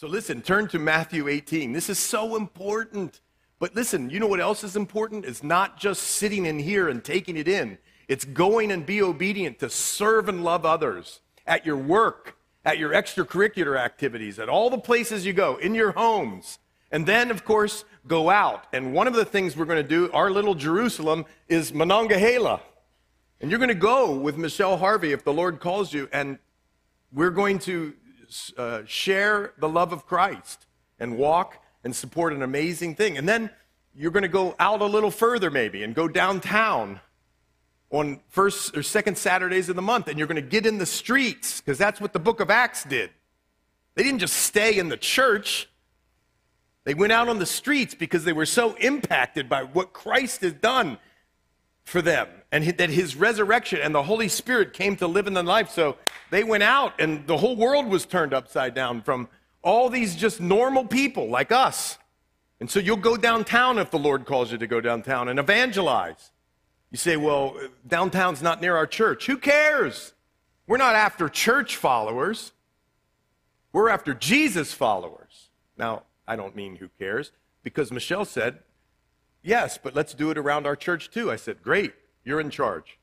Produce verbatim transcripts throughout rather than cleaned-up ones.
So listen, turn to Matthew eighteen. This is so important. But listen, you know what else is important? It's not just sitting in here and taking it in. It's going and be obedient to serve and love others at your work, at your extracurricular activities, at all the places you go, in your homes. And then, of course, go out. And one of the things we're going to do, our little Jerusalem, is Monongahela. And you're going to go with Michelle Harvey if the Lord calls you, and we're going to uh, share the love of Christ and walk and support an amazing thing. And then you're going to go out a little further maybe and go downtown on first or second Saturdays of the month, and you're going to get in the streets, because that's what the book of Acts did. They didn't just stay in the church. They went out on the streets because they were so impacted by what Christ has done for them, and that his resurrection and the Holy Spirit came to live in their life. So they went out, and the whole world was turned upside down from all these just normal people like us. And so you'll go downtown if the Lord calls you to go downtown and evangelize. You say, well, downtown's not near our church. Who cares? We're not after church followers. We're after Jesus followers. Now, I don't mean who cares, because Michelle said, yes, but let's do it around our church too. I said, great, you're in charge.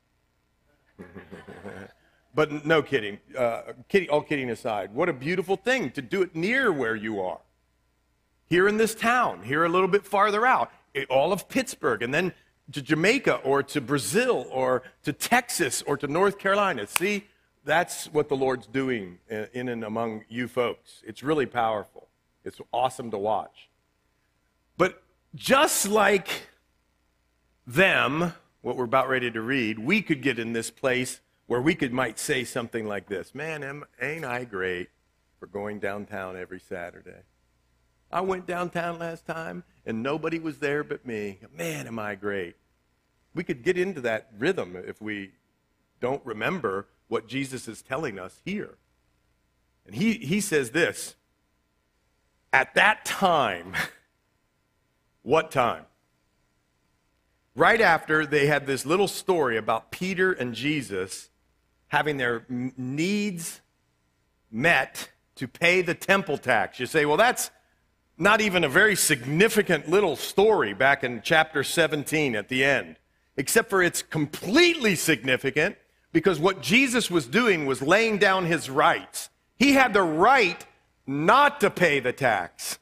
But no kidding. Uh, kidding. All kidding aside, what a beautiful thing to do it near where you are. Here in this town, here a little bit farther out, all of Pittsburgh, and then to Jamaica or to Brazil or to Texas or to North Carolina. See, that's what the Lord's doing in and among you folks. It's really powerful. It's awesome to watch. But just like them, what we're about ready to read, we could get in this place where we could might say something like this. Man, am, ain't I great for going downtown every Saturday? I went downtown last time, and nobody was there but me. Man, am I great. We could get into that rhythm if we don't remember what Jesus is telling us here. And he, he says this, at that time, what time? Right after they had this little story about Peter and Jesus having their needs met to pay the temple tax. You say, well, that's not even a very significant little story back in chapter seventeen at the end, except for it's completely significant because what Jesus was doing was laying down his rights. He had the right not to pay the tax.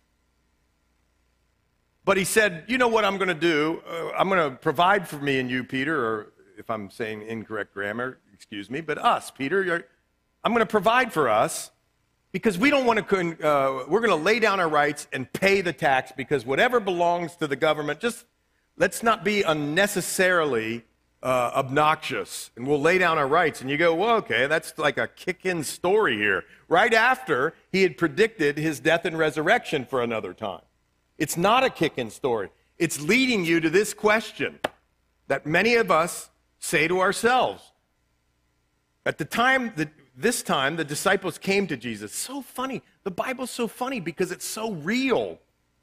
But he said, you know what I'm going to do? Uh, I'm going to provide for me and you, Peter, or if I'm saying incorrect grammar, excuse me, but us, Peter, you're, I'm going to provide for us because we don't want to, uh, we're going to lay down our rights and pay the tax because whatever belongs to the government, just let's not be unnecessarily uh, obnoxious, and we'll lay down our rights. And you go, well, okay, that's like a kick-in story here. Right after he had predicted his death and resurrection for another time. It's not a kick-in story. It's leading you to this question that many of us say to ourselves. At the time, that this time, the disciples came to Jesus. So funny. The Bible's so funny because it's so real.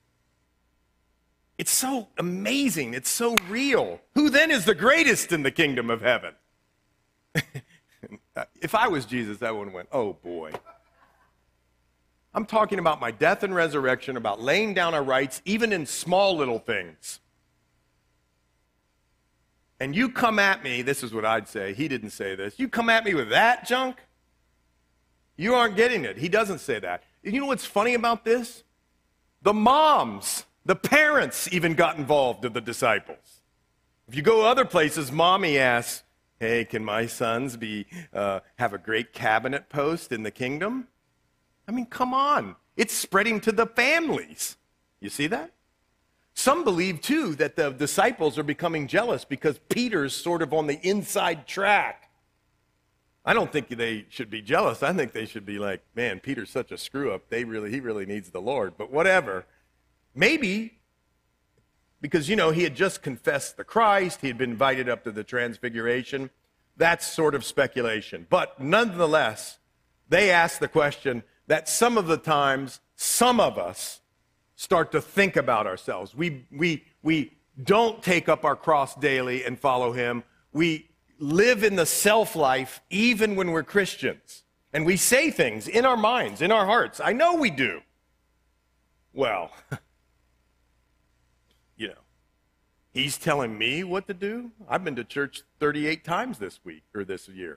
It's so amazing. It's so real. Who then is the greatest in the kingdom of heaven? If I was Jesus, I would have went, oh boy. I'm talking about my death and resurrection, about laying down our rights, even in small little things. And you come at me, this is what I'd say, he didn't say this, you come at me with that junk, you aren't getting it. He doesn't say that. You know what's funny about this? The moms, the parents even got involved of the disciples. If you go other places, mommy asks, hey, can my sons be uh, have a great cabinet post in the kingdom? I mean, come on. It's spreading to the families. You see that? Some believe, too, that the disciples are becoming jealous because Peter's sort of on the inside track. I don't think they should be jealous. I think they should be like, man, Peter's such a screw-up. They really, he really needs the Lord. But whatever. Maybe because, you know, he had just confessed the Christ. He had been invited up to the transfiguration. That's sort of speculation. But nonetheless, they ask the question that some of the times, some of us start to think about ourselves. We, we, we don't take up our cross daily and follow him. We live in the self-life even when we're Christians. And we say things in our minds, in our hearts. I know we do. Well, you know, he's telling me what to do? I've been to church thirty-eight times this week or this year.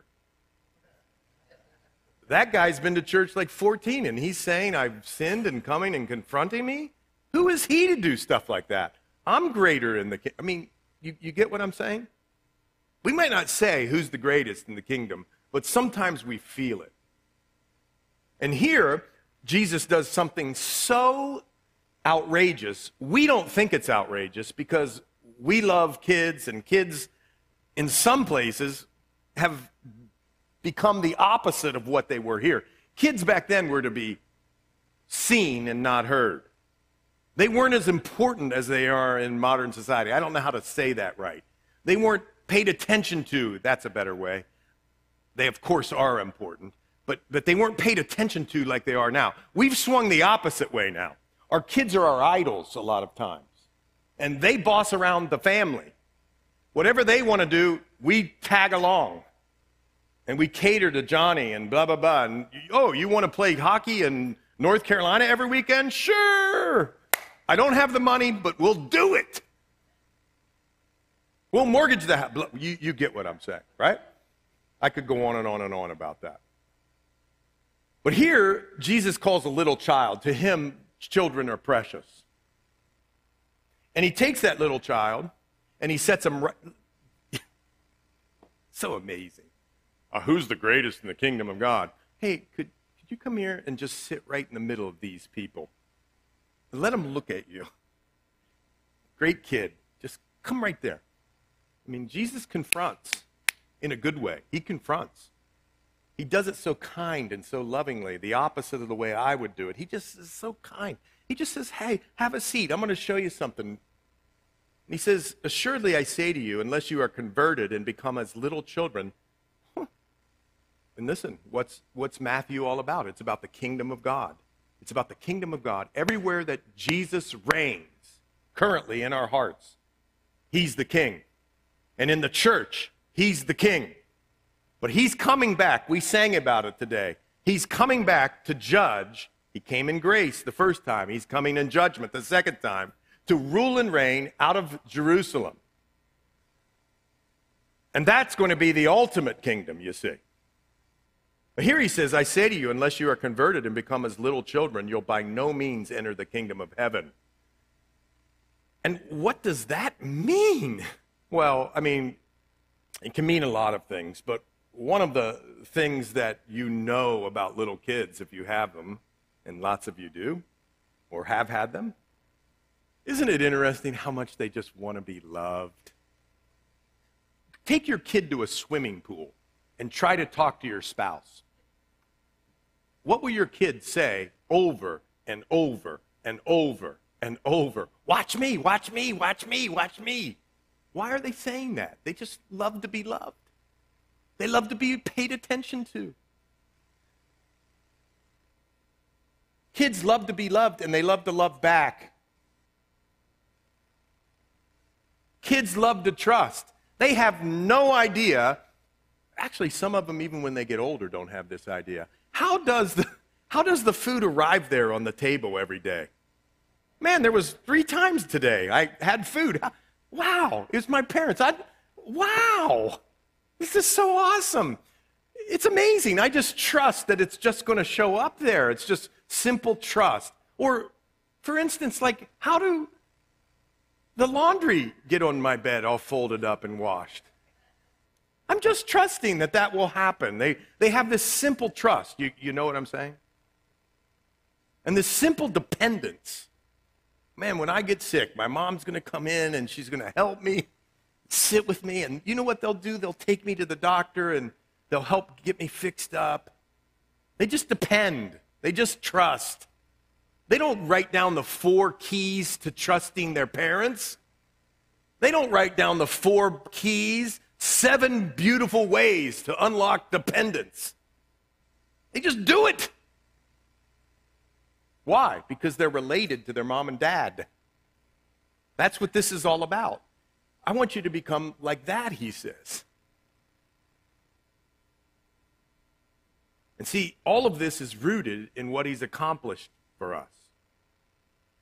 That guy's been to church like fourteen, and he's saying I've sinned and coming and confronting me? Who is he to do stuff like that? I'm greater in the kingdom. I mean, you, you get what I'm saying? We might not say who's the greatest in the kingdom, but sometimes we feel it. And here, Jesus does something so outrageous, we don't think it's outrageous because we love kids, and kids in some places have become the opposite of what they were here. Kids back then were to be seen and not heard. They weren't as important as they are in modern society. I don't know how to say that right. They weren't paid attention to. That's a better way. They, of course, are important, but, but they weren't paid attention to like they are now. We've swung the opposite way now. Our kids are our idols a lot of times, and they boss around the family. Whatever they want to do, we tag along, and we cater to Johnny and blah, blah, blah. And, oh, you want to play hockey in North Carolina every weekend? Sure. I don't have the money, but we'll do it. We'll mortgage the house. You, you get what I'm saying, right? I could go on and on and on about that. But here, Jesus calls a little child. To him, children are precious. And he takes that little child, and he sets him right. So amazing. Uh, who's the greatest in the kingdom of God? Hey, could, could you come here and just sit right in the middle of these people? And let them look at you. Great kid. Just come right there. I mean, Jesus confronts in a good way. He confronts. He does it so kind and so lovingly, the opposite of the way I would do it. He just is so kind. He just says, hey, have a seat. I'm going to show you something. And he says, assuredly I say to you, unless you are converted and become as little children. And listen, what's, what's Matthew all about? It's about the kingdom of God. It's about the kingdom of God. Everywhere that Jesus reigns, currently in our hearts, he's the king. And in the church, he's the king. But he's coming back. We sang about it today. He's coming back to judge. He came in grace the first time. He's coming in judgment the second time to rule and reign out of Jerusalem. And that's going to be the ultimate kingdom, you see. But here he says, I say to you, unless you are converted and become as little children, you'll by no means enter the kingdom of heaven. And what does that mean? Well, I mean, it can mean a lot of things, but one of the things that you know about little kids, if you have them, and lots of you do, or have had them, isn't it interesting how much they just want to be loved? Take your kid to a swimming pool and try to talk to your spouse. What will your kid say over and over and over and over? Watch me, watch me, watch me, watch me. Why are they saying that? They just love to be loved. They love to be paid attention to. Kids love to be loved, and they love to love back. Kids love to trust. They have no idea. Actually, some of them, even when they get older, don't have this idea. How does the, how does the food arrive there on the table every day? Man, there was three times today I had food. Wow, it was my parents. I, wow, this is so awesome. It's amazing. I just trust that it's just going to show up there. It's just simple trust. Or, for instance, like, how do the laundry get on my bed all folded up and washed? I'm just trusting that that will happen. They, they have this simple trust. You, you know what I'm saying? And this simple dependence. Man, when I get sick, my mom's going to come in and she's going to help me, sit with me. And you know what they'll do? They'll take me to the doctor and they'll help get me fixed up. They just depend. They just trust. They don't write down the four keys to trusting their parents. They don't write down the four keys, seven beautiful ways to unlock dependence. They just do it. Why? Because they're related to their mom and dad. That's what this is all about. I want you to become like that, he says. And see, all of this is rooted in what he's accomplished for us.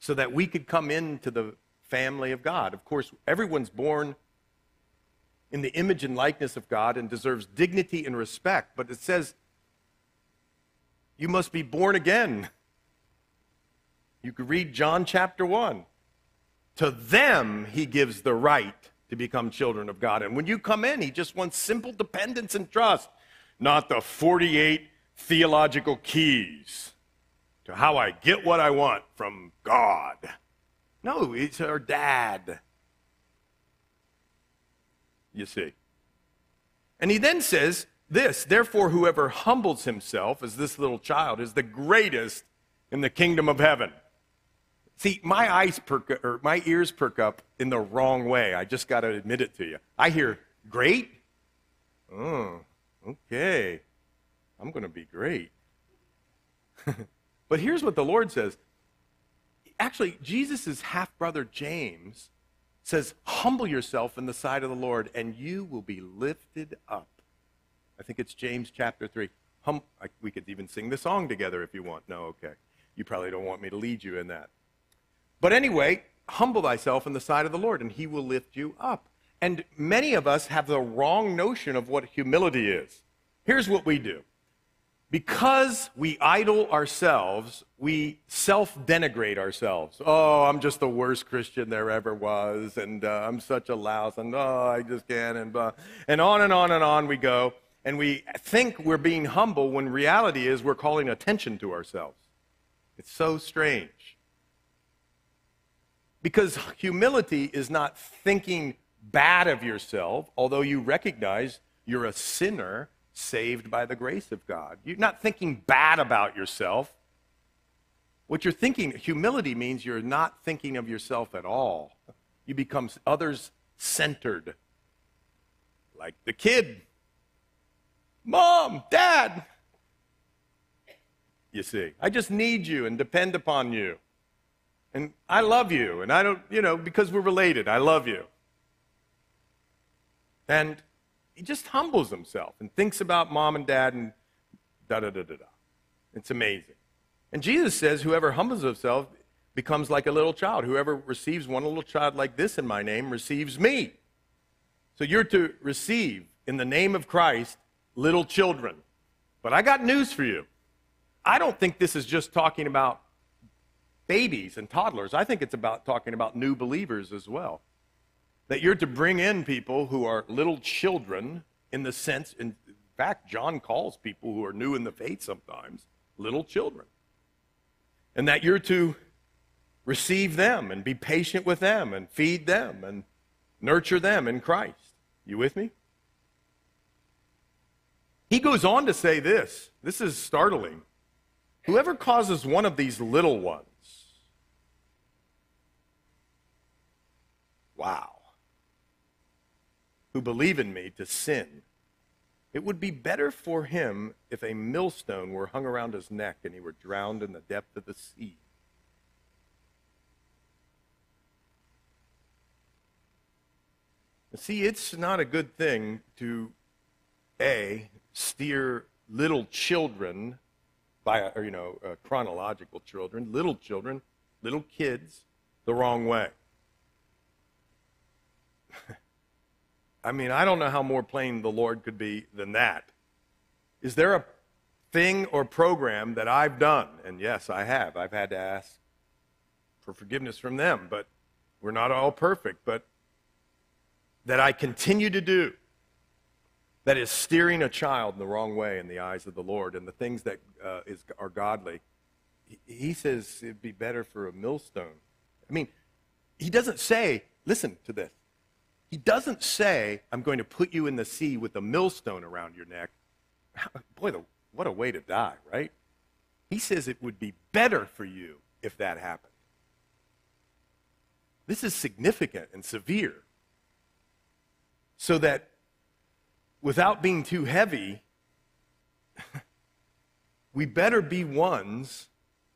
so that we could come into the family of God. Of course, everyone's born in the image and likeness of God and deserves dignity and respect, but it says you must be born again. You could read John chapter one. To them, he gives the right to become children of God. And when you come in, he just wants simple dependence and trust, not the forty-eight theological keys to how I get what I want from God. No, it's our dad. You see. And he then says this, therefore whoever humbles himself as this little child is the greatest in the kingdom of heaven. See, my eyes perk or my ears perk up in the wrong way. I just got to admit it to you. I hear great. Oh, okay. I'm going to be great. But here's what the Lord says. Actually, Jesus' half-brother James says, humble yourself in the sight of the Lord, and you will be lifted up. I think it's James chapter three. Hum- I, we could even sing the song together if you want. No, okay. You probably don't want me to lead you in that. But anyway, humble thyself in the sight of the Lord, and he will lift you up. And many of us have the wrong notion of what humility is. Here's what we do. Because we idol ourselves, we self-denigrate ourselves. Oh, I'm just the worst Christian there ever was, and uh, I'm such a louse, and oh, I just can't, and blah. And on and on and on we go. And we think we're being humble when reality is we're calling attention to ourselves. It's so strange. Because humility is not thinking bad of yourself, although you recognize you're a sinner saved by the grace of God. You're not thinking bad about yourself. What you're thinking, humility means you're not thinking of yourself at all. You become others-centered. Like the kid. Mom, Dad. You see, I just need you and depend upon you. And I love you, and I don't, you know, because we're related, I love you. And he just humbles himself and thinks about mom and dad and da-da-da-da-da. It's amazing. And Jesus says, whoever humbles himself becomes like a little child. Whoever receives one little child like this in my name receives me. So you're to receive, in the name of Christ, little children. But I got news for you. I don't think this is just talking about babies and toddlers. I think it's about talking about new believers as well. That you're to bring in people who are little children in the sense, in fact, John calls people who are new in the faith sometimes little children. And that you're to receive them and be patient with them and feed them and nurture them in Christ. You with me? He goes on to say this. This is startling. Whoever causes one of these little ones, wow, who believe in me to sin, it would be better for him if a millstone were hung around his neck and he were drowned in the depth of the sea. See, it's not a good thing to, A, steer little children, by, or, you know, uh, chronological children, little children, little kids, the wrong way. I mean, I don't know how more plain the Lord could be than that. Is there a thing or program that I've done? And yes, I have. I've had to ask for forgiveness from them, but we're not all perfect. But that I continue to do that is steering a child in the wrong way in the eyes of the Lord and the things that uh, is, are godly. He, he says it'd be better for a millstone. I mean, he doesn't say, listen to this. He doesn't say, I'm going to put you in the sea with a millstone around your neck. Boy, the, what a way to die, right? He says it would be better for you if that happened. This is significant and severe. So that without being too heavy, we better be ones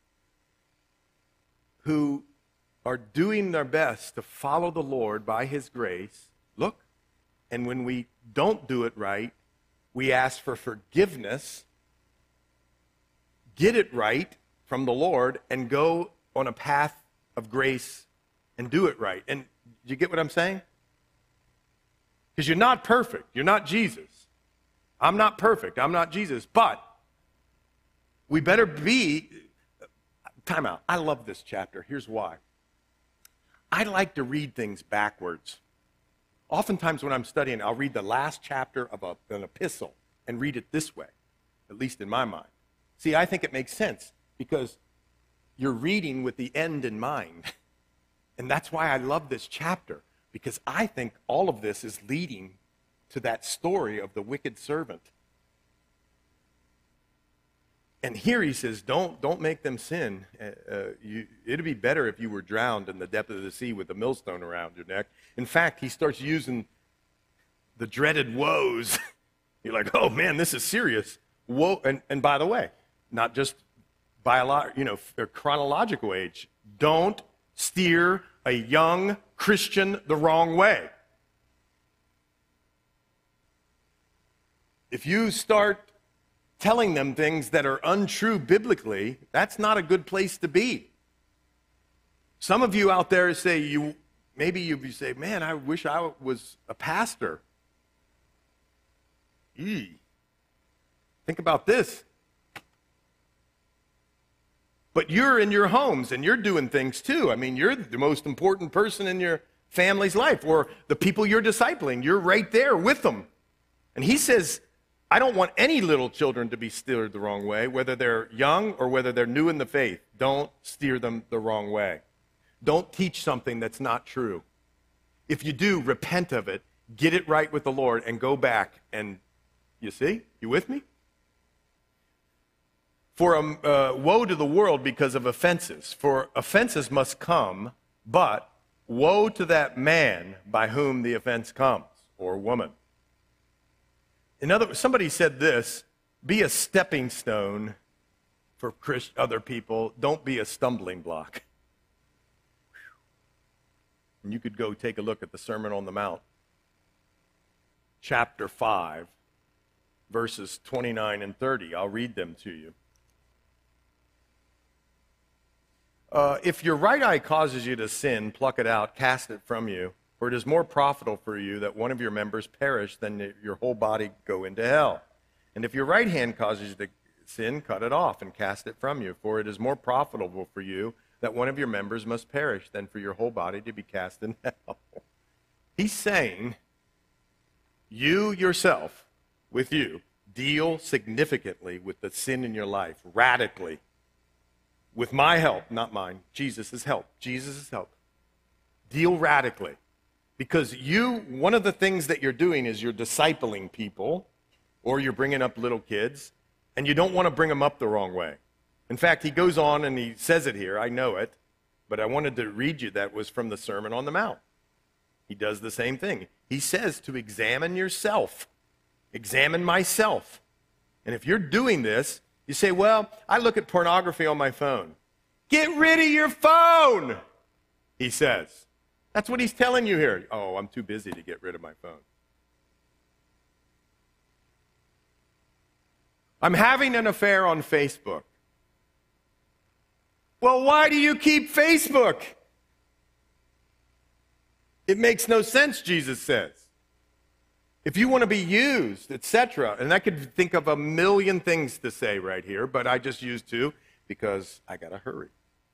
who are doing their best to follow the Lord by his grace. Look, and when we don't do it right, we ask for forgiveness, get it right from the Lord, and go on a path of grace and do it right. And you get what I'm saying? Because you're not perfect. You're not Jesus. I'm not perfect. I'm not Jesus. But we better be... Time out. I love this chapter. Here's why. I like to read things backwards. Oftentimes when I'm studying, I'll read the last chapter of a, an epistle and read it this way, at least in my mind. See, I think it makes sense because you're reading with the end in mind. And that's why I love this chapter, because I think all of this is leading to that story of the wicked servant. And here he says, don't, don't make them sin. Uh, uh, you, it'd be better if you were drowned in the depth of the sea with a millstone around your neck. In fact, he starts using the dreaded woes. You're like, oh man, this is serious. Woe, and, and by the way, not just biolo- you know, chronological age. Don't steer a young Christian the wrong way. If you start telling them things that are untrue biblically, that's not a good place to be. Some of you out there say, you maybe you say, man, I wish I was a pastor. Eee. Think about this. But you're in your homes and you're doing things too. I mean, you're the most important person in your family's life, or the people you're discipling. You're right there with them. And he says, I don't want any little children to be steered the wrong way, whether they're young or whether they're new in the faith. Don't steer them the wrong way. Don't teach something that's not true. If you do, repent of it, get it right with the Lord, and go back. And you see? You with me? For um, uh, woe to the world because of offenses. For offenses must come, but woe to that man by whom the offense comes, or woman. In other words, somebody said this, be a stepping stone for Christ, other people. Don't be a stumbling block. And you could go take a look at the Sermon on the Mount, chapter five, verses twenty-nine and thirty. I'll read them to you. Uh, if your right eye causes you to sin, pluck it out, cast it from you. For it is more profitable for you that one of your members perish than your whole body go into hell. And if your right hand causes you to sin, cut it off and cast it from you. For it is more profitable for you that one of your members must perish than for your whole body to be cast in hell. He's saying, you yourself, with you, deal significantly with the sin in your life, radically. With my help, not mine, Jesus' help. Jesus' help. Deal radically. Because you, one of the things that you're doing is you're discipling people, or you're bringing up little kids, and you don't want to bring them up the wrong way. In fact, he goes on and he says it here, I know it, but I wanted to read you that was from the Sermon on the Mount. He does the same thing. He says to examine yourself. Examine myself. And if you're doing this, you say, well, I look at pornography on my phone. Get rid of your phone, he says. That's what he's telling you here. Oh, I'm too busy to get rid of my phone. I'm having an affair on Facebook. Well, why do you keep Facebook? It makes no sense, Jesus says. If you want to be used, et cetera, and I could think of a million things to say right here, but I just used two because I got to hurry.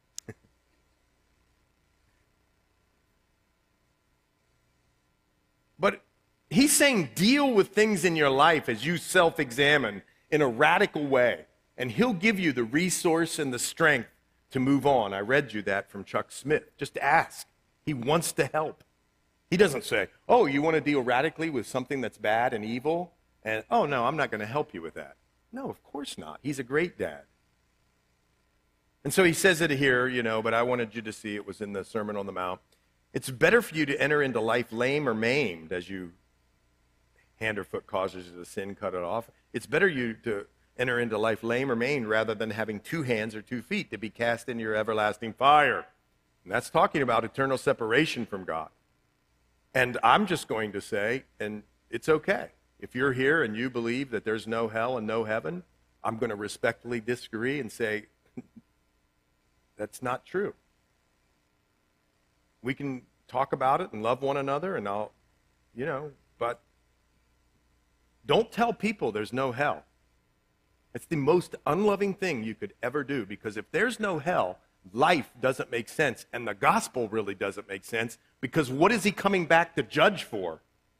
But he's saying deal with things in your life as you self-examine in a radical way, and he'll give you the resource and the strength to move on. I read you that from Chuck Smith. Just ask. He wants to help. He doesn't say, oh, you want to deal radically with something that's bad and evil? And, oh, no, I'm not going to help you with that. No, of course not. He's a great dad. And so he says it here, you know, but I wanted you to see it was in the Sermon on the Mount. It's better for you to enter into life lame or maimed as you hand or foot causes you to sin, cut it off. It's better you to enter into life lame or maimed rather than having two hands or two feet to be cast into your everlasting fire. And that's talking about eternal separation from God. And I'm just going to say, and it's okay. If you're here and you believe that there's no hell and no heaven, I'm going to respectfully disagree and say, that's not true. we can talk about it and love one another, and I'll, you know, but don't tell people there's no hell. It's the most unloving thing you could ever do, because if there's no hell, life doesn't make sense, and the gospel really doesn't make sense, because what is he coming back to judge for?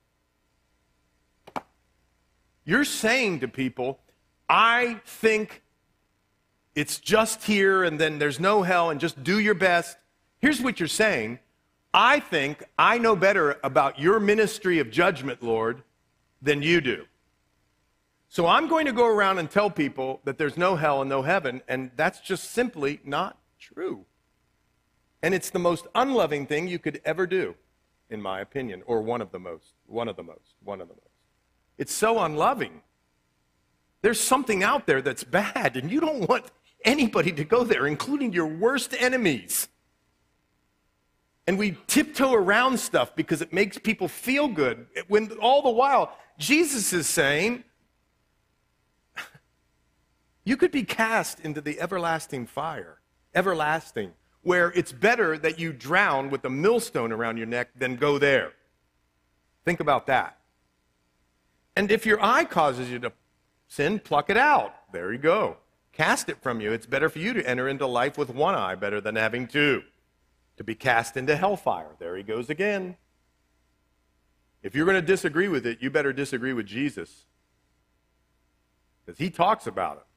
You're saying to people, I think it's just here and then there's no hell and just do your best. Here's what you're saying. I think I know better about your ministry of judgment, Lord, than you do. So I'm going to go around and tell people that there's no hell and no heaven, and that's just simply not true. And it's the most unloving thing you could ever do, in my opinion, or one of the most, one of the most, one of the most. It's so unloving. There's something out there that's bad, and you don't want anybody to go there, including your worst enemies. And we tiptoe around stuff because it makes people feel good, when all the while Jesus is saying, you could be cast into the everlasting fire, everlasting, where it's better that you drown with a millstone around your neck than go there. Think about that. And if your eye causes you to sin, pluck it out. There you go. Cast it from you. It's better for you to enter into life with one eye better than having two. To be cast into hellfire. There he goes again. If you're going to disagree with it, you better disagree with Jesus, because he talks about it.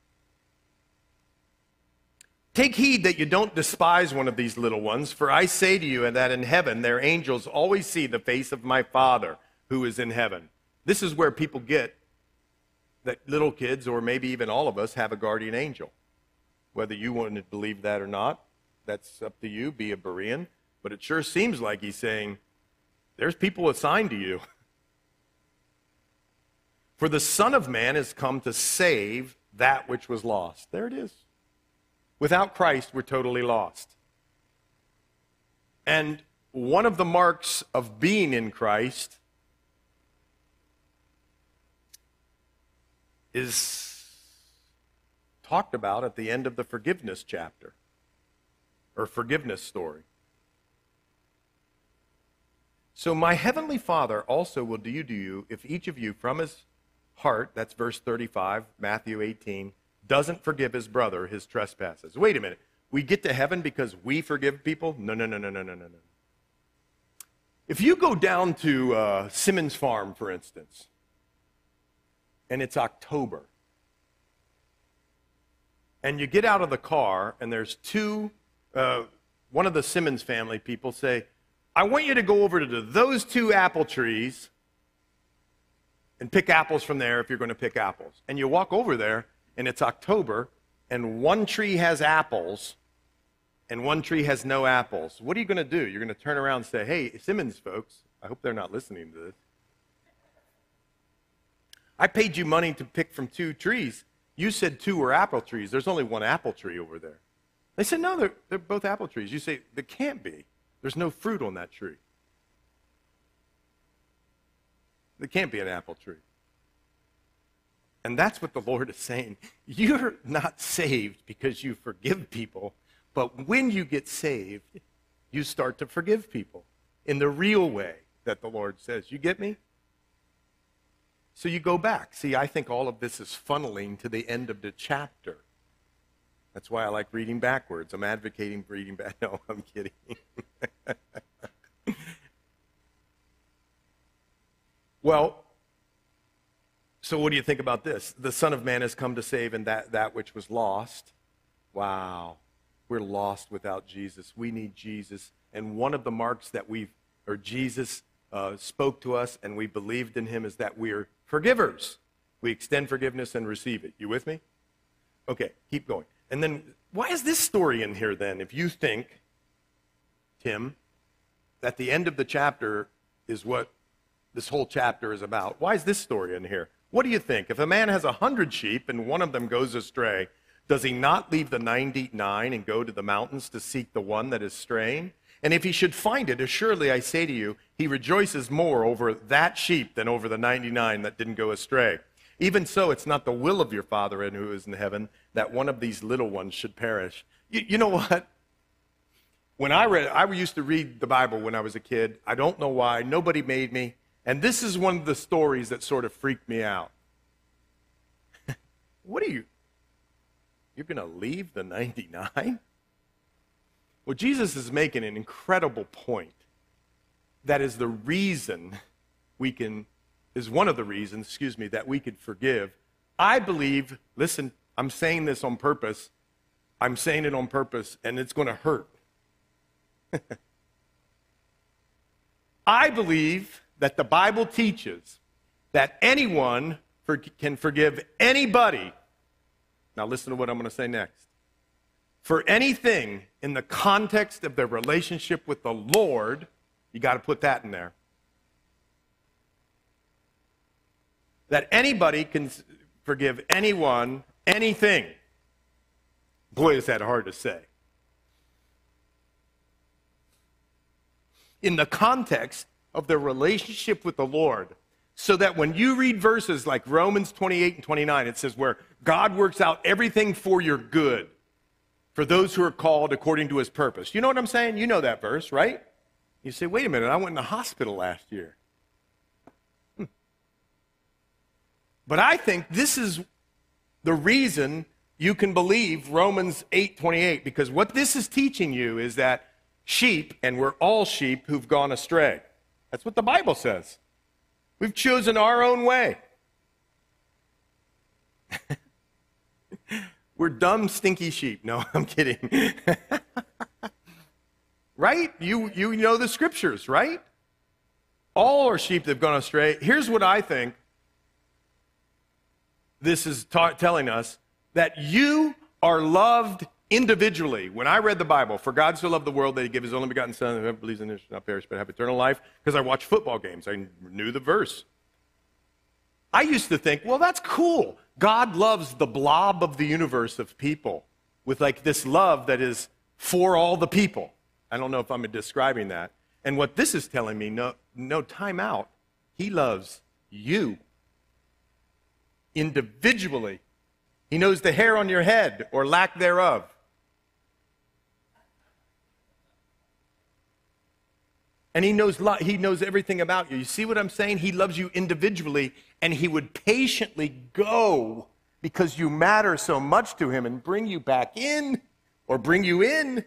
Take heed that you don't despise one of these little ones, for I say to you that in heaven their angels always see the face of my Father who is in heaven. This is where people get that little kids, or maybe even all of us, have a guardian angel. Whether you want to believe that or not, that's up to you. Be a Berean. But it sure seems like he's saying, there's people assigned to you. For the Son of Man has come to save that which was lost. There it is. Without Christ, we're totally lost. And one of the marks of being in Christ is talked about at the end of the forgiveness chapter, or forgiveness story. So my heavenly Father also will do to you if each of you from his heart, that's verse thirty-five, Matthew eighteen, doesn't forgive his brother his trespasses. Wait a minute. We get to heaven because we forgive people? No, no, no, no, no, no, no, no. If you go down to uh, Simmons Farm, for instance, and it's October, and you get out of the car, and there's two, uh, one of the Simmons family people say, I want you to go over to those two apple trees and pick apples from there if you're going to pick apples. And you walk over there, and it's October, and one tree has apples, and one tree has no apples. What are you going to do? You're going to turn around and say, hey, Simmons folks, I hope they're not listening to this. I paid you money to pick from two trees. You said two were apple trees. There's only one apple tree over there. They said, no, they're, they're both apple trees. You say, there can't be. There's no fruit on that tree. There can't be an apple tree. And that's what the Lord is saying. You're not saved because you forgive people, but when you get saved, you start to forgive people in the real way that the Lord says. You get me? So you go back. See, I think all of this is funneling to the end of the chapter. That's why I like reading backwards. I'm advocating for reading back. No, I'm kidding. Well, so what do you think about this? The Son of Man has come to save and that, that which was lost. Wow. We're lost without Jesus. We need Jesus. And one of the marks that we've, or Jesus uh, spoke to us and we believed in him, is that we're forgivers. We extend forgiveness and receive it. You with me? Okay, keep going. And then, why is this story in here then? If you think, Tim, that the end of the chapter is what this whole chapter is about, why is this story in here? What do you think? If a man has a hundred sheep and one of them goes astray, does he not leave the ninety-nine and go to the mountains to seek the one that is straying? And if he should find it, assuredly I say to you, he rejoices more over that sheep than over the ninety-nine that didn't go astray. Even so, it's not the will of your Father who is in heaven that one of these little ones should perish. You, you know what? When I read, I used to read the Bible when I was a kid. I don't know why. Nobody made me. And this is one of the stories that sort of freaked me out. What are you? You're going to leave the ninety-nine? Well, Jesus is making an incredible point. That is the reason we can, is one of the reasons, excuse me, that we could forgive. I believe, listen, I'm saying this on purpose. I'm saying it on purpose, and it's going to hurt. I believe that the Bible teaches that anyone for, can forgive anybody. Now listen to what I'm going to say next. For anything in the context of their relationship with the Lord, you got to put that in there. That anybody can forgive anyone, anything. Boy, is that hard to say. In the context of their relationship with the Lord, so that when you read verses like Romans twenty-eight and twenty-nine, it says where God works out everything for your good, for those who are called according to his purpose. You know what I'm saying? You know that verse, right? You say, wait a minute, I went in the hospital last year. Hmm. But I think this is the reason you can believe Romans eight twenty-eight, because what this is teaching you is that sheep, and we're all sheep who've gone astray. That's what the Bible says. We've chosen our own way. We're dumb, stinky sheep. No, I'm kidding. Right? You, you know the scriptures, right? All are sheep that have gone astray. Here's what I think this is ta- telling us, that you are loved individually. When I read the Bible, for God so loved the world that he gave his only begotten son, whoever believes in him shall not perish but have eternal life, because I watch football games. I knew the verse. I used to think, well, that's cool. God loves the blob of the universe of people with like this love that is for all the people. I don't know if I'm describing that. And what this is telling me, no, no time out. He loves you individually. He knows the hair on your head or lack thereof. And he knows, he knows everything about you. You see what I'm saying? He loves you individually, and he would patiently go because you matter so much to him and bring you back in or bring you in.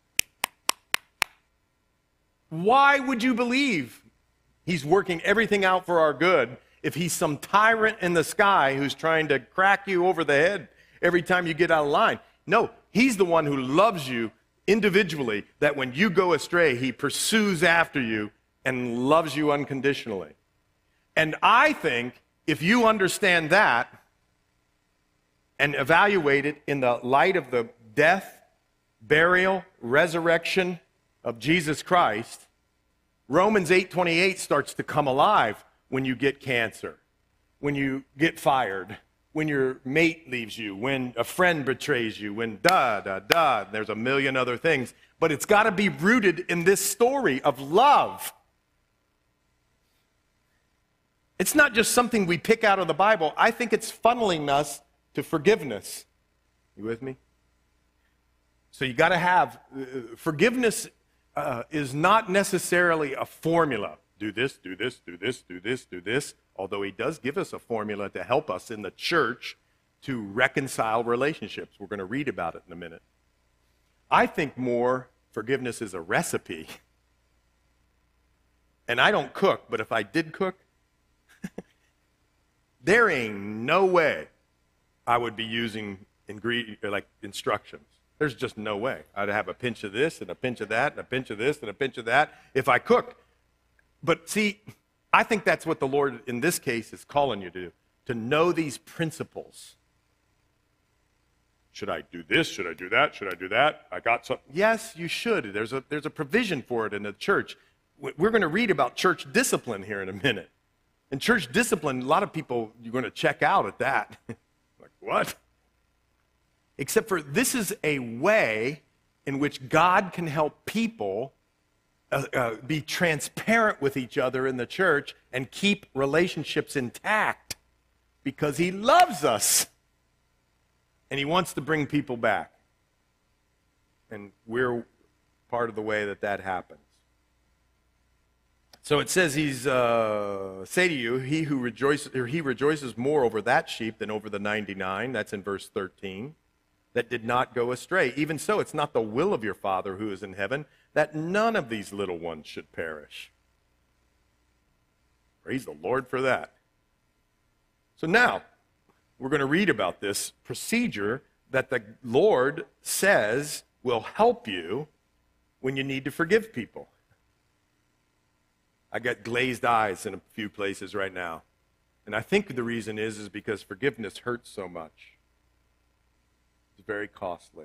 Why would you believe he's working everything out for our good if he's some tyrant in the sky who's trying to crack you over the head every time you get out of line? No, he's the one who loves you individually, that when you go astray, he pursues after you and loves you unconditionally. And I think if you understand that and evaluate it in the light of the death, burial, resurrection of Jesus Christ, Romans eight twenty-eight starts to come alive when you get cancer, when you get fired, when your mate leaves you, when a friend betrays you, when da, da, da, there's a million other things. But it's got to be rooted in this story of love. It's not just something we pick out of the Bible. I think it's funneling us to forgiveness. You with me? So you got to have, uh, forgiveness uh, is not necessarily a formula. Do this, do this, do this, do this, do this. Although he does give us a formula to help us in the church to reconcile relationships. We're going to read about it in a minute. I think more forgiveness is a recipe. And I don't cook, but if I did cook, there ain't no way I would be using ingredient, like instructions. There's just no way. I'd have a pinch of this and a pinch of that and a pinch of this and a pinch of that if I cook. But see, I think that's what the Lord in this case is calling you to do, to know these principles. Should I do this? Should I do that? Should I do that? I got something. Yes, you should. There's a, there's a provision for it in the church. We're going to read about church discipline here in a minute. And church discipline, a lot of people, you're going to check out at that. Like, what? Except for this is a way in which God can help people Uh, uh, be transparent with each other in the church and keep relationships intact because he loves us and he wants to bring people back. And we're part of the way that that happens. So it says he's, uh, say to you, he who rejoices, or he rejoices more over that sheep than over the ninety-nine. That's in verse thirteen. That did not go astray. Even so, it's not the will of your Father who is in heaven that none of these little ones should perish. Praise the Lord for that. So now, we're going to read about this procedure that the Lord says will help you when you need to forgive people. I got glazed eyes in a few places right now. And I think the reason is, is because forgiveness hurts so much. It's very costly.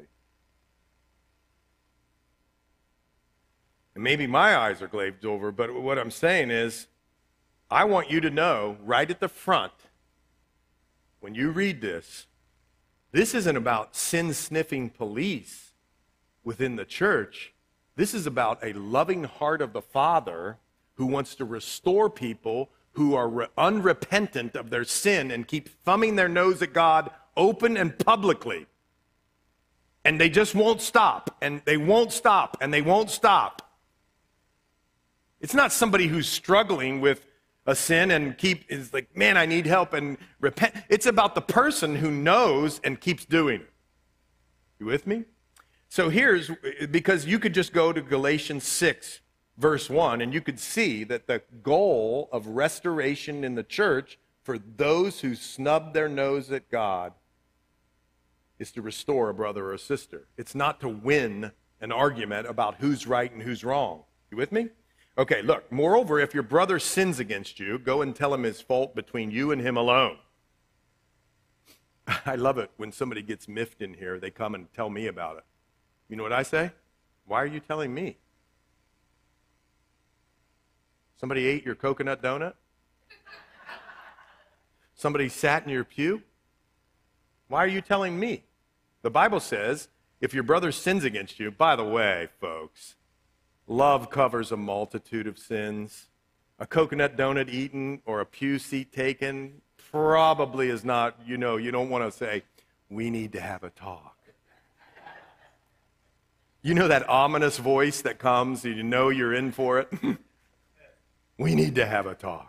And maybe my eyes are glazed over, but what I'm saying is, I want you to know right at the front, when you read this, this isn't about sin-sniffing police within the church. This is about a loving heart of the Father who wants to restore people who are re- unrepentant of their sin and keep thumbing their nose at God open and publicly. And they just won't stop, and they won't stop, and they won't stop. It's not somebody who's struggling with a sin and keep is like, man, I need help and repent. It's about the person who knows and keeps doing it. You with me? So here's, because you could just go to Galatians six, verse one, and you could see that the goal of restoration in the church for those who snub their nose at God is to restore a brother or a sister. It's not to win an argument about who's right and who's wrong. You with me? Okay, look, moreover, if your brother sins against you, go and tell him his fault between you and him alone. I love it when somebody gets miffed in here, they come and tell me about it. You know what I say? Why are you telling me? Somebody ate your coconut donut? Somebody sat in your pew? Why are you telling me? The Bible says, if your brother sins against you, by the way, folks, love covers a multitude of sins. A coconut donut eaten or a pew seat taken probably is not, you know, you don't want to say, we need to have a talk. You know that ominous voice that comes and you know you're in for it? We need to have a talk.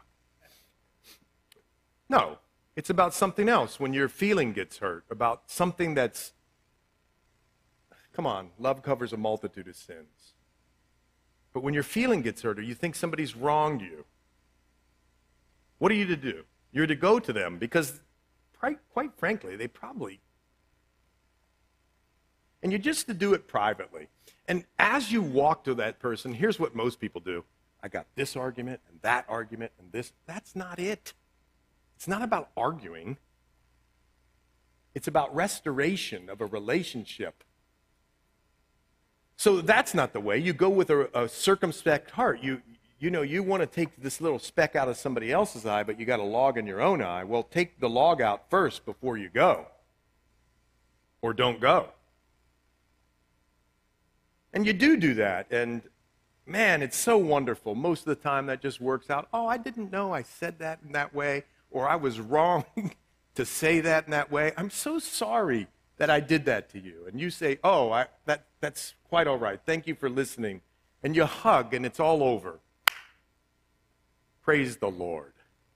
No, it's about something else. When your feeling gets hurt, about something that's, come on, love covers a multitude of sins. But when your feeling gets hurt or you think somebody's wronged you, what are you to do? You're to go to them because, quite, quite frankly, they probably, and you're just to do it privately. And as you walk to that person, here's what most people do. I got this argument and that argument and this. That's not it. It's not about arguing. It's about restoration of a relationship. So that's not the way. You go with a, a circumspect heart. You, you know, you want to take this little speck out of somebody else's eye, but you got a log in your own eye. Well, take the log out first before you go. Or don't go. And you do do that. And, man, it's so wonderful. Most of the time that just works out. Oh, I didn't know I said that in that way. Or I was wrong to say that in that way. I'm so sorry that I did that to you. And you say, oh, I, that, that's quite all right. Thank you for listening. And you hug, and it's all over. Praise the Lord.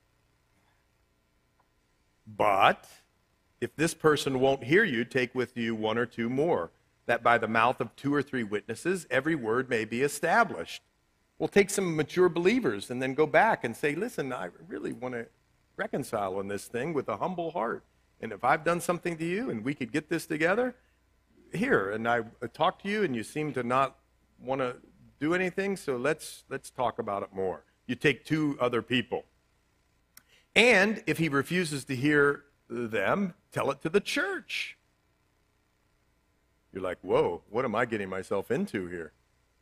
But if this person won't hear you, take with you one or two more, that by the mouth of two or three witnesses, every word may be established. We'll take some mature believers and then go back and say, listen, I really want to reconcile on this thing with a humble heart. And if I've done something to you and we could get this together, here, and I talked to you and you seem to not want to do anything, so let's let's talk about it more. You take two other people. And if he refuses to hear them, tell it to the church. You're like, whoa, what am I getting myself into here?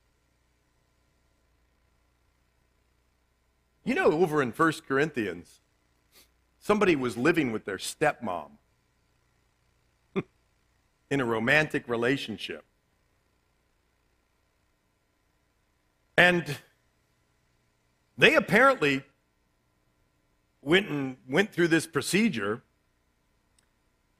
You know, over in First Corinthians, somebody was living with their stepmom in a romantic relationship. And they apparently went and went through this procedure.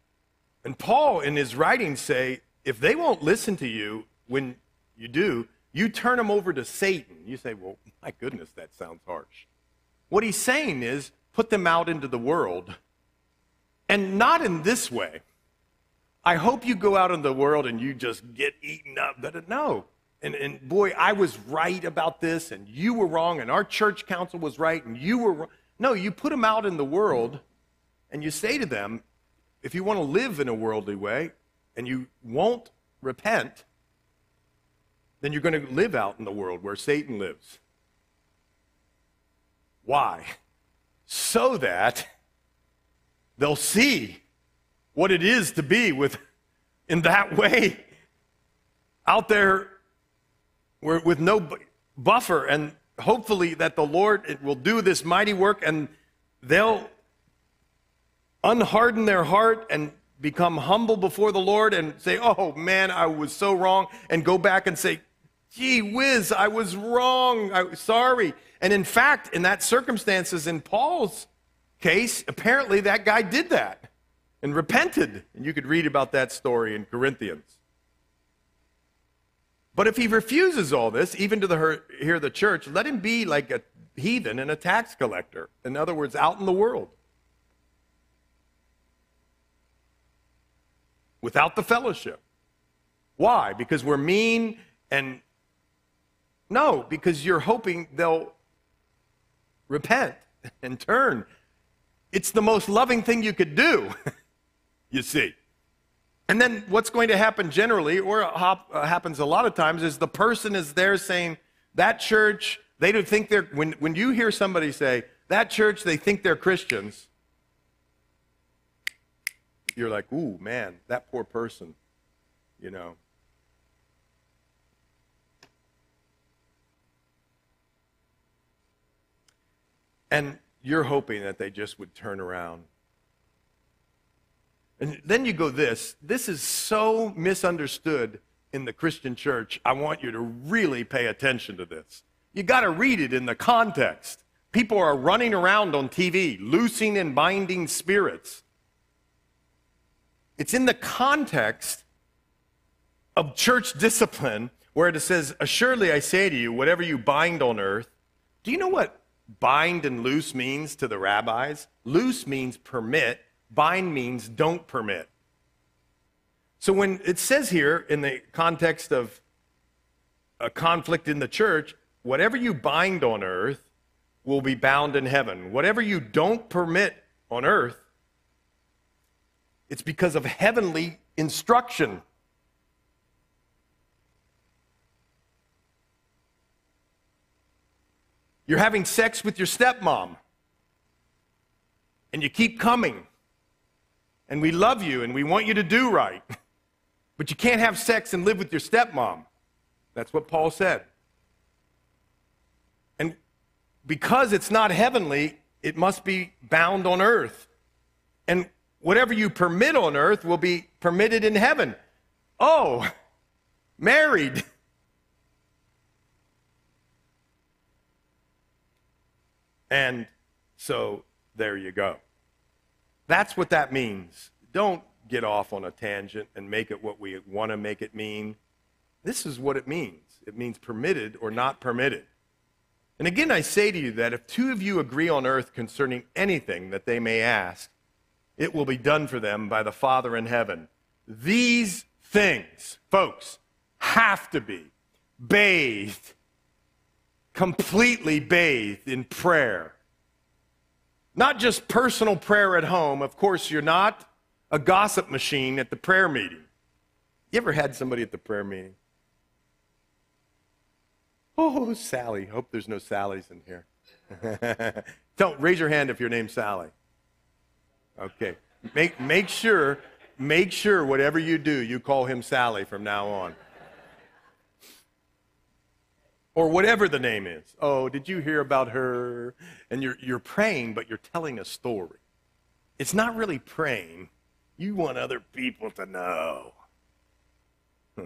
And Paul, in his writings, say, if they won't listen to you when you do, You turn them over to Satan. You say, well, my goodness, that sounds harsh. What he's saying is, put them out into the world. And not in this way. I hope you go out in the world and you just get eaten up. But no. And, and boy, I was right about this, and you were wrong, and our church council was right, and you were wrong. No, you put them out in the world, and you say to them, if you want to live in a worldly way, and you won't repent, then you're going to live out in the world where Satan lives. Why? So that they'll see what it is to be with, in that way, out there where, with no buffer, and hopefully that the Lord will do this mighty work, and they'll unharden their heart and become humble before the Lord and say, oh man, I was so wrong, and go back and say, gee whiz, I was wrong, I'm sorry. And in fact, in that circumstances, in Paul's case, apparently that guy did that and repented. And you could read about that story in Corinthians. But if he refuses all this, even to the, hear the church, let him be like a heathen and a tax collector. In other words, out in the world. Without the fellowship. Why? Because we're mean and... No, because you're hoping they'll repent and turn. It's the most loving thing you could do, you see. And then what's going to happen generally, or hop, uh, happens a lot of times, is the person is there saying, that church, they don't think they're, when, when you hear somebody say, that church, they think they're Christians, you're like, ooh, man, that poor person, you know. And you're hoping that they just would turn around. And then you go this, this is so misunderstood in the Christian church. I want you to really pay attention to this. You got to read it in the context. People are running around on T V, loosing and binding spirits. It's in the context of church discipline where it says, assuredly I say to you, whatever you bind on earth. Do you know what bind and loose means to the rabbis? Loose means permit. Bind means don't permit. So when it says here in the context of a conflict in the church, whatever you bind on earth will be bound in heaven. Whatever you don't permit on earth, it's because of heavenly instruction. You're having sex with your stepmom, and you keep coming, and we love you, and we want you to do right, but you can't have sex and live with your stepmom. That's what Paul said. And because it's not heavenly, it must be bound on earth. And whatever you permit on earth will be permitted in heaven. Oh, married. And so there you go. That's what that means. Don't get off on a tangent and make it what we want to make it mean. This is what it means. It means permitted or not permitted. And again, I say to you that if two of you agree on earth concerning anything that they may ask, it will be done for them by the Father in heaven. These things, folks, have to be bathed, completely bathed in prayer. Not just personal prayer at home. Of course, you're not a gossip machine at the prayer meeting. You ever had somebody at the prayer meeting? Oh, Sally. Hope there's no Sallys in here. Don't raise your hand if your name's Sally. Okay. Make make sure, make sure whatever you do, you call him Sally from now on. Or whatever the name is. Oh, did you hear about her? And you're you're praying, but you're telling a story. It's not really praying. You want other people to know. Hmm.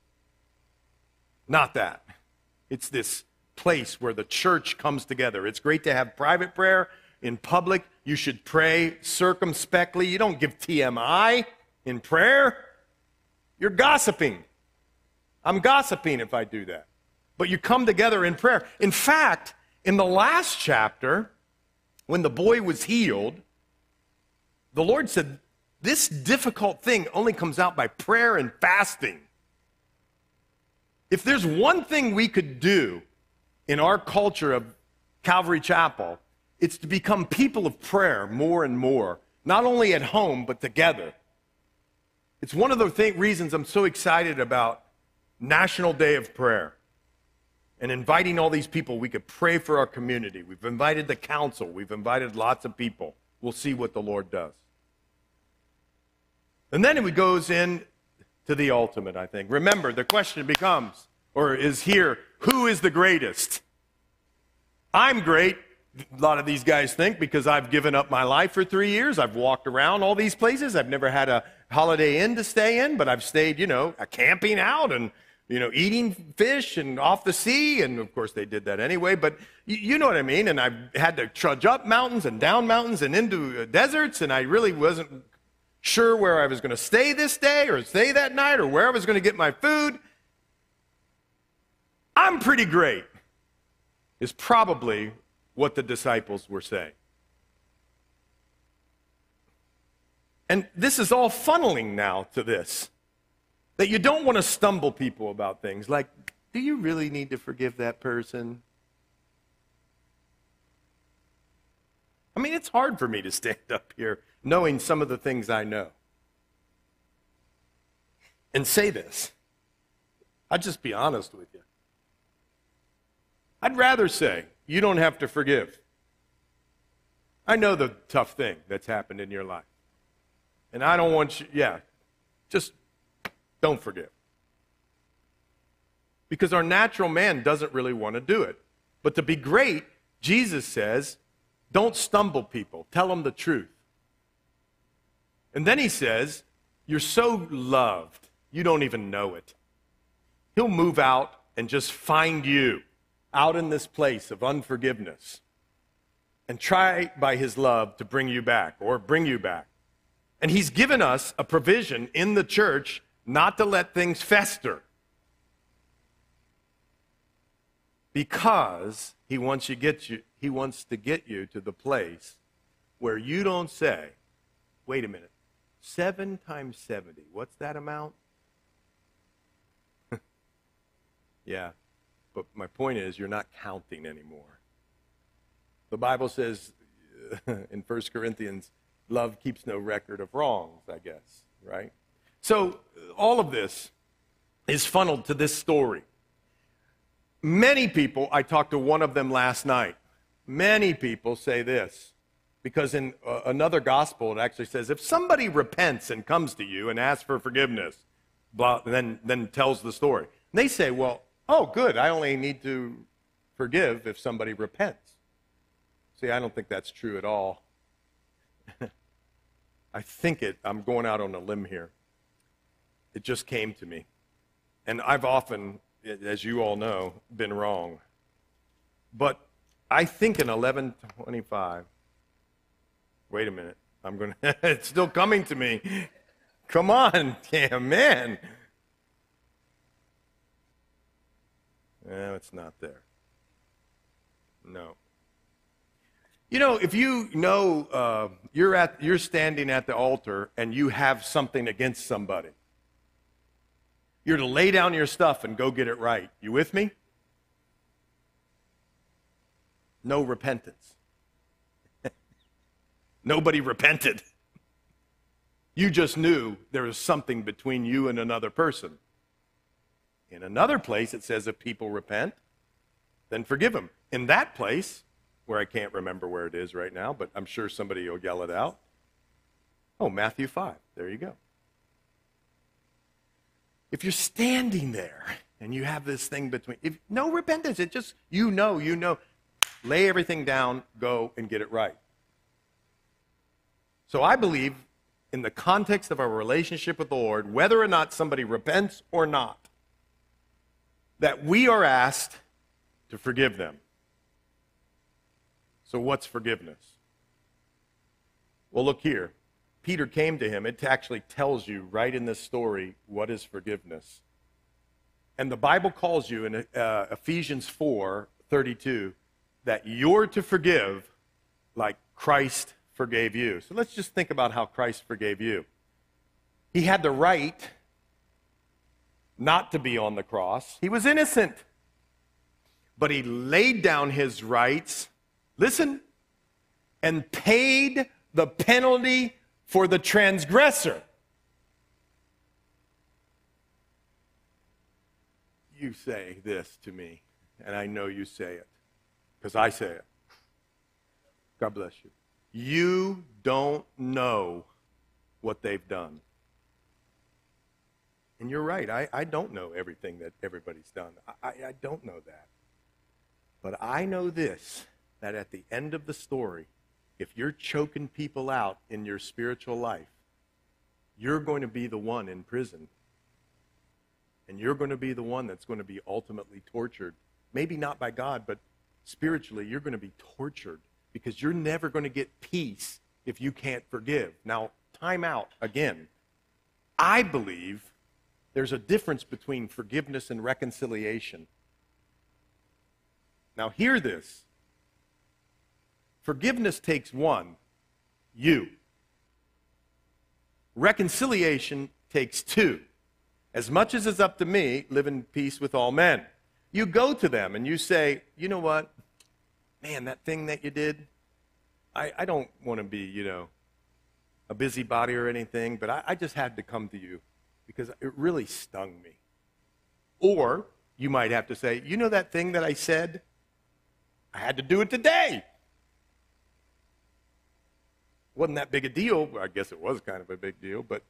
Not that. It's this place where the church comes together. It's great to have private prayer. In public, you should pray circumspectly. You don't give T M I in prayer. You're gossiping. I'm gossiping if I do that. but you come together in prayer. In fact, in the last chapter, when the boy was healed, the Lord said, this difficult thing only comes out by prayer and fasting. If there's one thing we could do in our culture of Calvary Chapel, it's to become people of prayer more and more, not only at home, but together. It's one of the th- reasons I'm so excited about National Day of Prayer and inviting all these people. We could pray for our community. We've invited the council. We've invited lots of people. We'll see what the Lord does. And then it goes in to the ultimate, I think. Remember, the question becomes, or is here, who is the greatest? I'm great, a lot of these guys think, because I've given up my life for three years. I've walked around all these places. I've never had a Holiday Inn to stay in, but I've stayed, you know, camping out and, you know, eating fish and off the sea. And, of course, they did that anyway. But you, you know what I mean. And I've had to trudge up mountains and down mountains and into deserts, and I really wasn't sure where I was going to stay this day or stay that night or where I was going to get my food. I'm pretty great, is probably what the disciples were saying. And this is all funneling now to this, that you don't want to stumble people about things like, do you really need to forgive that person? I mean, it's hard for me to stand up here knowing some of the things I know and say this. I'll just be honest with you. I'd rather say, you don't have to forgive. I know the tough thing that's happened in your life. And I don't want you, yeah, just don't forgive. Because our natural man doesn't really want to do it. But to be great, Jesus says, don't stumble people. Tell them the truth. And then he says, you're so loved, you don't even know it. He'll move out and just find you out in this place of unforgiveness and try by his love to bring you back or bring you back. And he's given us a provision in the church not to let things fester, because he wants you get you he wants to get you to the place where you don't say, wait a minute, seven times seventy, what's that amount? Yeah, but my point is, you're not counting anymore. The Bible says in First Corinthians, love keeps no record of wrongs, I guess, right? So all of this is funneled to this story. Many people, I talked to one of them last night, many people say this, because in uh, another gospel it actually says, if somebody repents and comes to you and asks for forgiveness, blah, then, then tells the story. And they say, well, oh, good, I only need to forgive if somebody repents. See, I don't think that's true at all. I think it, I'm going out on a limb here. It just came to me. And I've often, as you all know, been wrong. But I think in eleven twenty-five, wait a minute, I'm going to, it's still coming to me. Come on, yeah, man. No, it's not there. No. You know, if you know uh, you're at you're standing at the altar and you have something against somebody, you're to lay down your stuff and go get it right. You with me? No repentance. Nobody repented. You just knew there was something between you and another person. In another place, it says if people repent, then forgive them. In that place, where I can't remember where it is right now, but I'm sure somebody will yell it out. Oh, Matthew five. There you go. If you're standing there and you have this thing between, if no repentance, it just, you know, you know, lay everything down, go and get it right. So I believe in the context of our relationship with the Lord, whether or not somebody repents or not, that we are asked to forgive them. So what's forgiveness? Well, look here. Peter came to him. It actually tells you right in this story what is forgiveness. And the Bible calls you in uh, Ephesians four thirty-two that you're to forgive like Christ forgave you. So let's just think about how Christ forgave you. He had the right not to be on the cross. He was innocent. But he laid down his rights, listen, and paid the penalty for the transgressor. You say this to me, and I know you say it, because I say it. God bless you. You don't know what they've done. And you're right, I, I don't know everything that everybody's done. I, I don't know that. But I know this, that at the end of the story, if you're choking people out in your spiritual life, you're going to be the one in prison. And you're going to be the one that's going to be ultimately tortured. Maybe not by God, but spiritually, you're going to be tortured because you're never going to get peace if you can't forgive. Now, time out again. I believe there's a difference between forgiveness and reconciliation. Now, hear this. Forgiveness takes one, you. Reconciliation takes two. As much as it's up to me, live in peace with all men. You go to them and you say, you know what? Man, that thing that you did, I, I don't want to be, you know, a busybody or anything, but I, I just had to come to you because it really stung me. Or you might have to say, you know that thing that I said? I had to do it today. Wasn't that big a deal. Well, I guess it was kind of a big deal, but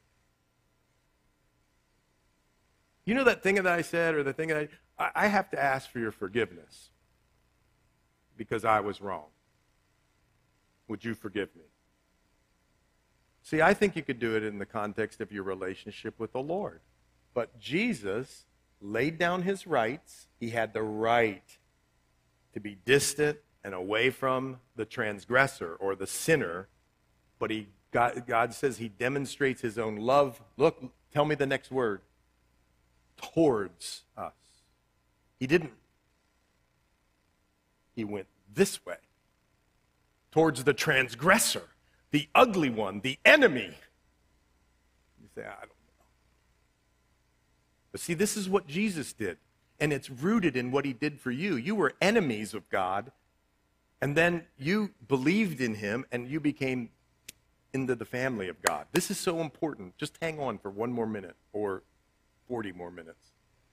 you know that thing that I said or the thing that I, I have to ask for your forgiveness because I was wrong. Would you forgive me? See, I think you could do it in the context of your relationship with the Lord. But Jesus laid down his rights. He had the right to be distant and away from the transgressor or the sinner. But he, God, God says he demonstrates his own love. Look, tell me the next word. Towards us. He didn't. He went this way. Towards the transgressor, the ugly one, the enemy. You say, I don't know. But see, this is what Jesus did. And it's rooted in what he did for you. You were enemies of God. And then you believed in him and you became into the family of God. This is so important. Just hang on for one more minute or forty more minutes.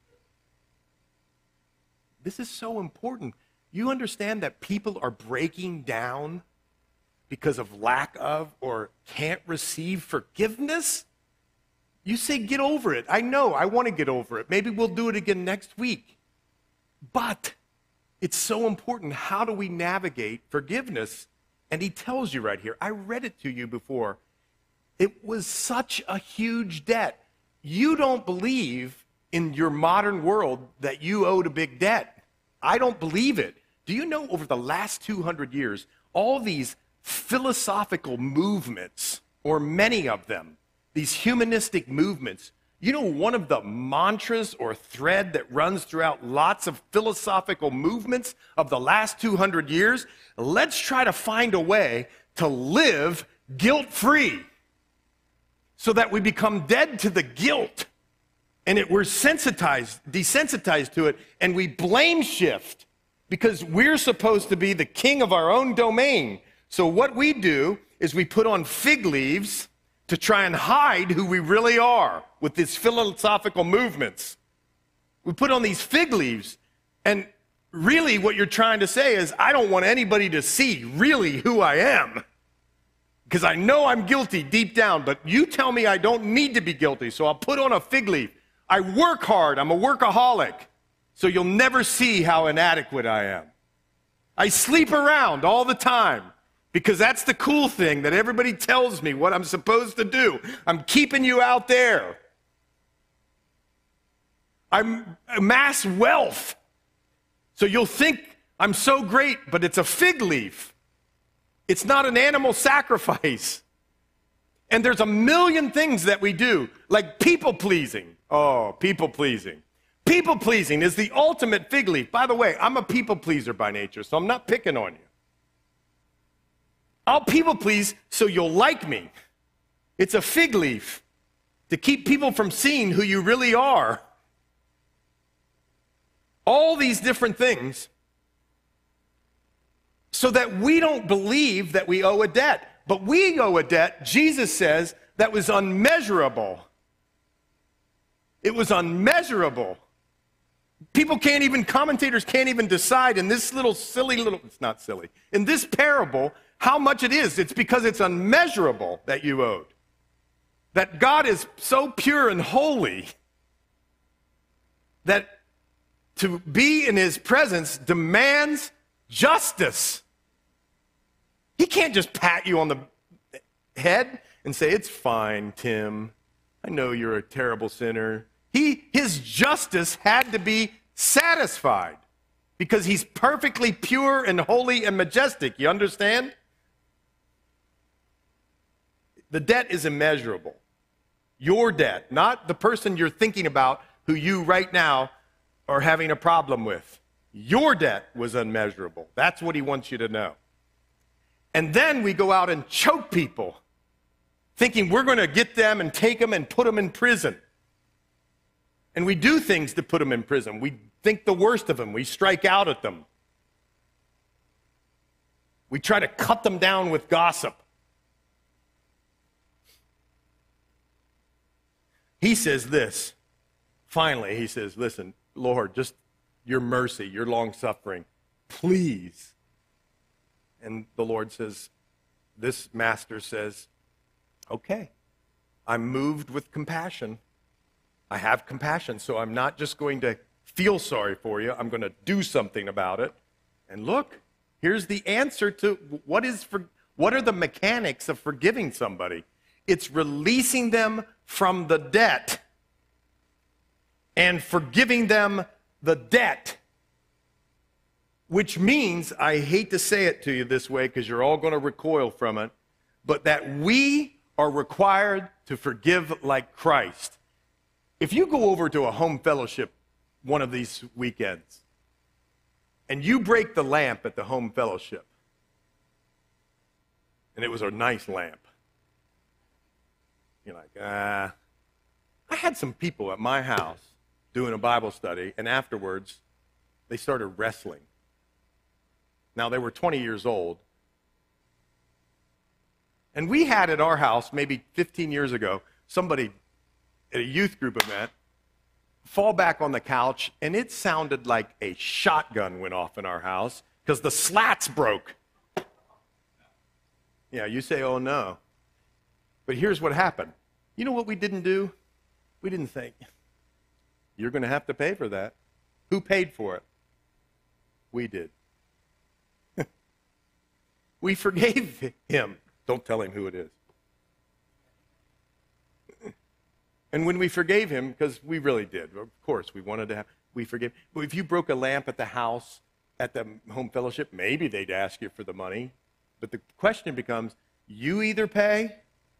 This is so important. You understand that people are breaking down because of lack of or can't receive forgiveness? You say, get over it. I know, I want to get over it. Maybe we'll do it again next week. But it's so important. How do we navigate forgiveness? And he tells you right here. I read it to you before. It was such a huge debt. You don't believe in your modern world that you owed a big debt. I don't believe it. Do you know over the last two hundred years, all these philosophical movements, or many of them, these humanistic movements, you know one of the mantras or thread that runs throughout lots of philosophical movements of the last two hundred years? Let's try to find a way to live guilt-free so that we become dead to the guilt and it, we're sensitized, desensitized to it, and we blame shift because we're supposed to be the king of our own domain. So what we do is we put on fig leaves to try and hide who we really are with these philosophical movements. We put on these fig leaves, and really what you're trying to say is, I don't want anybody to see really who I am, because I know I'm guilty deep down, but you tell me I don't need to be guilty, so I'll put on a fig leaf. I work hard. I'm a workaholic, so you'll never see how inadequate I am. I sleep around all the time, because that's the cool thing that everybody tells me what I'm supposed to do. I'm keeping you out there. I amass wealth. So you'll think I'm so great, but it's a fig leaf. It's not an animal sacrifice. And there's a million things that we do, like people pleasing. Oh, people pleasing. People pleasing is the ultimate fig leaf. By the way, I'm a people pleaser by nature, so I'm not picking on you. I'll people please so you'll like me. It's a fig leaf to keep people from seeing who you really are. All these different things so that we don't believe that we owe a debt. But we owe a debt, Jesus says, that was unmeasurable. It was unmeasurable. People can't even, commentators can't even decide in this little silly little, it's not silly, in this parable, how much it is. It's because it's unmeasurable that you owed. That God is so pure and holy that to be in his presence demands justice. He can't just pat you on the head and say, it's fine, Tim. I know you're a terrible sinner. He, his justice had to be satisfied because he's perfectly pure and holy and majestic. You understand? The debt is immeasurable. Your debt, not the person you're thinking about who you right now are having a problem with. Your debt was unmeasurable. That's what he wants you to know. And then we go out and choke people, thinking we're going to get them and take them and put them in prison. And we do things to put them in prison. We think the worst of them. We strike out at them. We try to cut them down with gossip. He says this. Finally, he says, listen, Lord, just your mercy, your long-suffering, please. And the Lord says, this master says, okay, I'm moved with compassion. I have compassion, so I'm not just going to feel sorry for you. I'm going to do something about it. And look, here's the answer to what is for, what are the mechanics of forgiving somebody? It's releasing them from the debt and forgiving them the debt, which means, I hate to say it to you this way because you're all going to recoil from it, but that we are required to forgive like Christ. If you go over to a home fellowship one of these weekends and you break the lamp at the home fellowship, and it was a nice lamp, you're like, ah. I had some people at my house doing a Bible study, and afterwards, they started wrestling. Now, they were twenty years old. And we had at our house, maybe fifteen years ago, somebody at a youth group event fall back on the couch, and it sounded like a shotgun went off in our house because the slats broke. Yeah, you say, oh no. But here's what happened. You know what we didn't do? We didn't think, you're going to have to pay for that. Who paid for it? We did. We forgave him. Don't tell him who it is. And when we forgave him, because we really did, of course, we wanted to have, we forgave. But if you broke a lamp at the house, at the home fellowship, maybe they'd ask you for the money. But the question becomes, you either pay,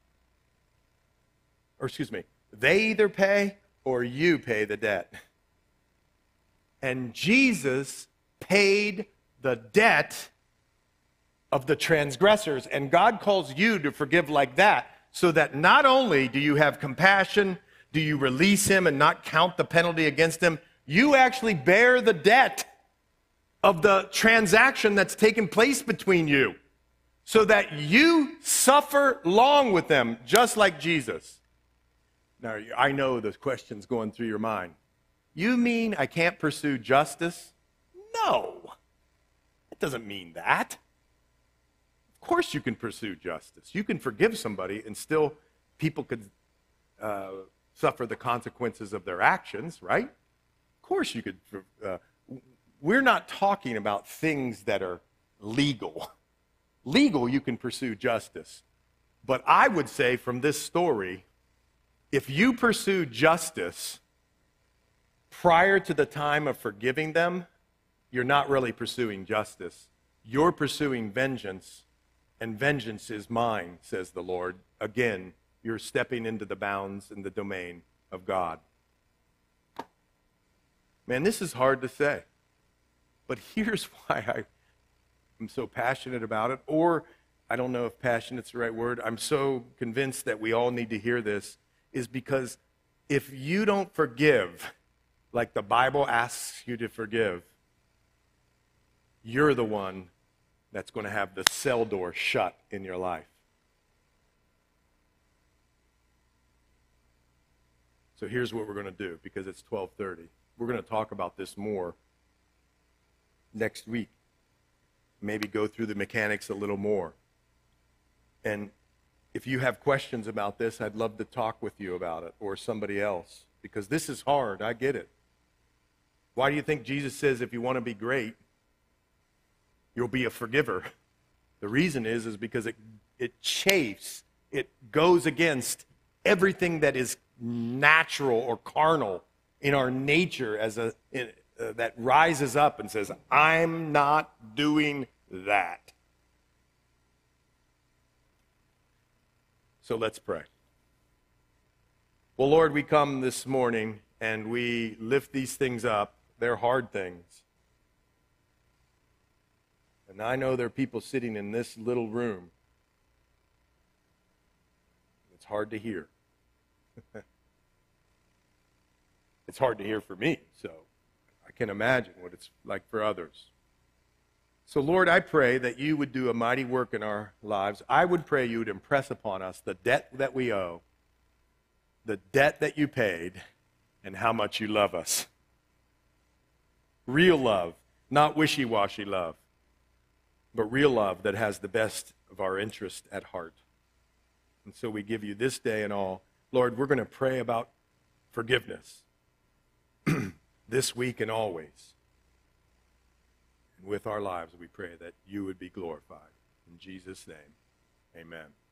or excuse me, they either pay or you pay the debt. And Jesus paid the debt of the transgressors. And God calls you to forgive like that, so that not only do you have compassion, do you release him and not count the penalty against him, you actually bear the debt of the transaction that's taken place between you, so that you suffer long with them, just like Jesus. Now, I know the question's going through your mind. You mean I can't pursue justice? No. It doesn't mean that. Of course you can pursue justice. You can forgive somebody and still people could uh, suffer the consequences of their actions, right? Of course you could. Uh, we're not talking about things that are legal. Legal, you can pursue justice. But I would say from this story, if you pursue justice prior to the time of forgiving them, you're not really pursuing justice. You're pursuing vengeance, and vengeance is mine, says the Lord. Again, you're stepping into the bounds and the domain of God. Man, this is hard to say. But here's why I am so passionate about it, or I don't know if passionate's the right word. I'm so convinced that we all need to hear this, is because if you don't forgive like the Bible asks you to forgive, you're the one that's going to have the cell door shut in your life. So here's what we're going to do, because it's twelve thirty. We're going to talk about this more next week. Maybe go through the mechanics a little more. And if you have questions about this, I'd love to talk with you about it, or somebody else, because this is hard. I get it. Why do you think Jesus says if you want to be great, you'll be a forgiver? The reason is, is because it, it chafes, it goes against everything that is natural or carnal in our nature as a in, uh, that rises up and says, I'm not doing that. So let's pray. Well, Lord, we come this morning and we lift these things up. They're hard things. And I know there are people sitting in this little room. It's hard to hear. It's hard to hear for me, so I can imagine what it's like for others. So, Lord, I pray that you would do a mighty work in our lives. I would pray you would impress upon us the debt that we owe, the debt that you paid, and how much you love us. Real love, not wishy-washy love, but real love that has the best of our interest at heart. And so we give you this day and all. Lord, we're going to pray about forgiveness this week and always. And with our lives, we pray that you would be glorified. In Jesus' name, amen.